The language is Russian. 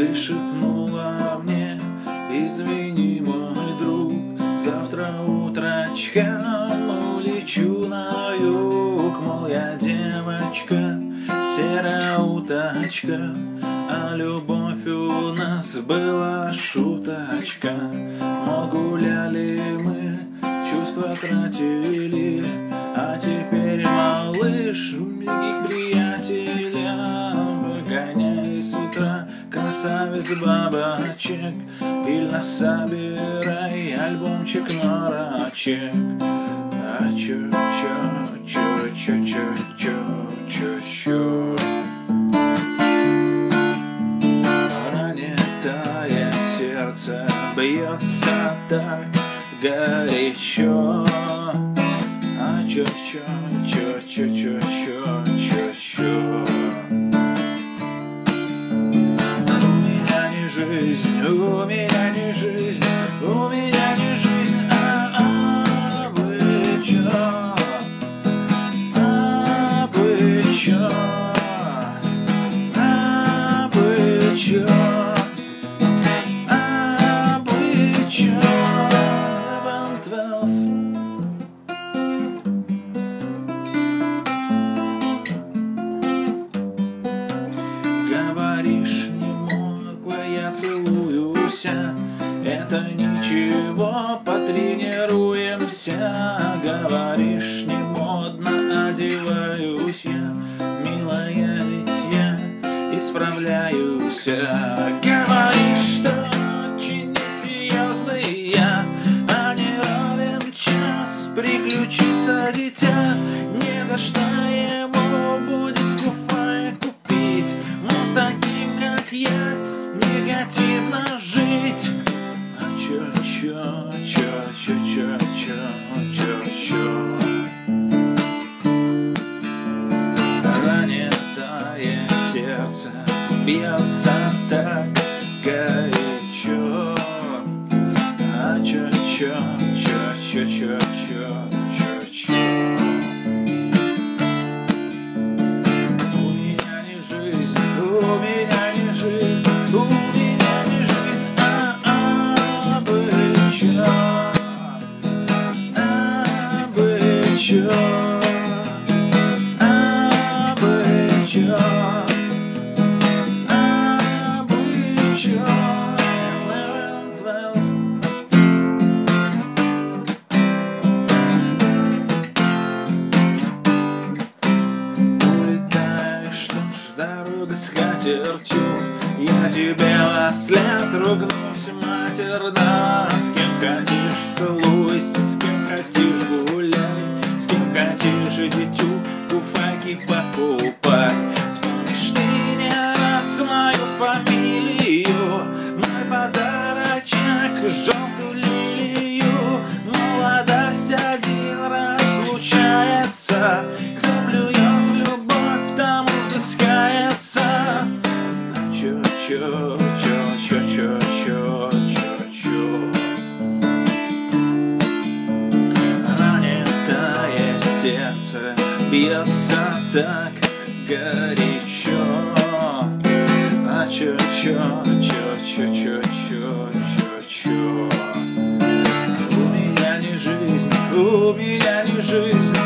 Ты шепнула мне: извини, мой друг, завтра утречком улечу на юг. Моя девочка, серая уточка, а любовь у нас была шуточка. Но гуляли мы, чувства тратили, а теперь, малыш, беги к приятелям. Погоняй с утра красавиц бабочек, пильно собирай альбомчик марочек. А чу-чу-чу-чу-чу-чу-чу-чу. Ранитое сердце бьется так горячо. А чу-чу-чу-чу-чу-чу-чу. У меня не жизнь, у меня не жизнь, у меня не жизнь, Говоришь, не могла, я целуюсь, это ничего, потренируемся. Говоришь, не модно, одеваюсь я, милая, ведь я исправляюсь. Говоришь, что очень несерьезный я, а не ровен час приключится дитя. Не за что ему будет куфая купить, но с таким, как я, негативно жить. А чу-чу-чу-чу-чу-чу-чу. Ранитое сердце бьется так горячо. А чу-чу-чу-чу-чу-чу-чу. У меня не жизнь, у меня не жизнь, у меня не жизнь, быть чё, с катертью, я тебе вслед ругнусь, матерь, да. С кем хотишь целуйся, с кем хотишь гуляй, с кем хотишь дитю куфайки покупай. Вспомнишь ты не раз мою фамилию, мой подарочек, желтую лилию. Молодость один раз случается, кто плюет в любовь, тому взыскается. Чу-чу-чу-чу-чу-чу-чу. Ранитое сердце бьется так горячо. А чу-чу-чу-чу-чу-чу. У меня не жизнь, у меня не жизнь,